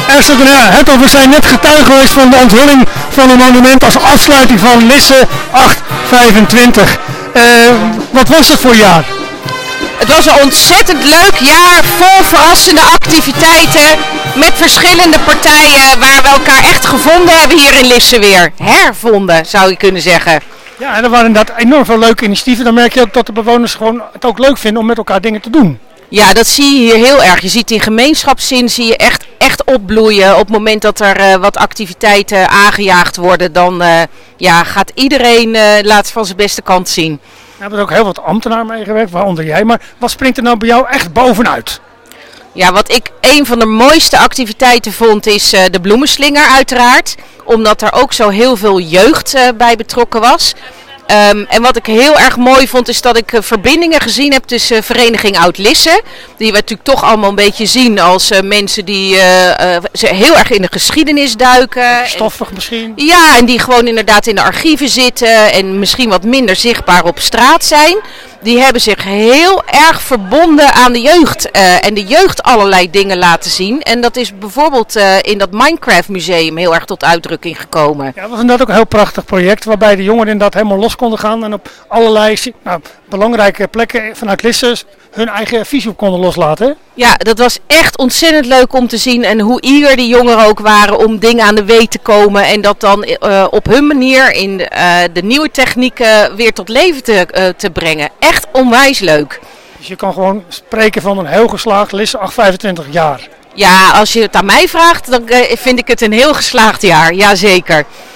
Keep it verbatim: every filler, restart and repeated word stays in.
Esther Cornelia Hertog, we zijn net getuige geweest van de onthulling van een monument als afsluiting van Lisse acht vijfentwintig. Uh, wat was het voor jaar? Het was een ontzettend leuk jaar, vol verrassende activiteiten met verschillende partijen waar we elkaar echt gevonden hebben hier in Lisse weer. Hervonden, zou je kunnen zeggen. Ja, en er waren inderdaad enorm veel leuke initiatieven. Dan merk je ook dat de bewoners gewoon het ook leuk vinden om met elkaar dingen te doen. Ja, dat zie je hier heel erg. Je ziet in gemeenschapszin zie je echt, echt opbloeien. Op het moment dat er uh, wat activiteiten aangejaagd worden, dan uh, ja, gaat iedereen uh, laat van zijn beste kant zien. We hebben er ook heel wat ambtenaren meegewerkt, waaronder jij. Maar wat springt er nou bij jou echt bovenuit? Ja, wat ik een van de mooiste activiteiten vond is uh, de bloemenslinger uiteraard. Omdat er ook zo heel veel jeugd uh, bij betrokken was. Um, en wat ik heel erg mooi vond is dat ik uh, verbindingen gezien heb tussen uh, vereniging Oud-Lisse. Die we natuurlijk toch allemaal een beetje zien als uh, mensen die uh, uh, heel erg in de geschiedenis duiken. Stoffig misschien? Ja, en die gewoon inderdaad in de archieven zitten en misschien wat minder zichtbaar op straat zijn. Die hebben zich heel erg verbonden aan de jeugd uh, en de jeugd allerlei dingen laten zien. En dat is bijvoorbeeld uh, in dat Minecraft museum heel erg tot uitdrukking gekomen. Ja, dat was inderdaad ook een heel prachtig project waarbij de jongeren inderdaad helemaal los konden gaan en op allerlei nou, belangrijke plekken vanuit Lisse hun eigen visie op konden loslaten. Hè? Ja, dat was echt ontzettend leuk om te zien en hoe eager die jongeren ook waren om dingen aan de weet te komen en dat dan uh, op hun manier in de, uh, de nieuwe technieken weer tot leven te, uh, te brengen. Echt onwijs leuk. Dus je kan gewoon spreken van een heel geslaagd Lisse acht vijfentwintig jaar. Ja, als je het aan mij vraagt, dan uh, vind ik het een heel geslaagd jaar, jazeker.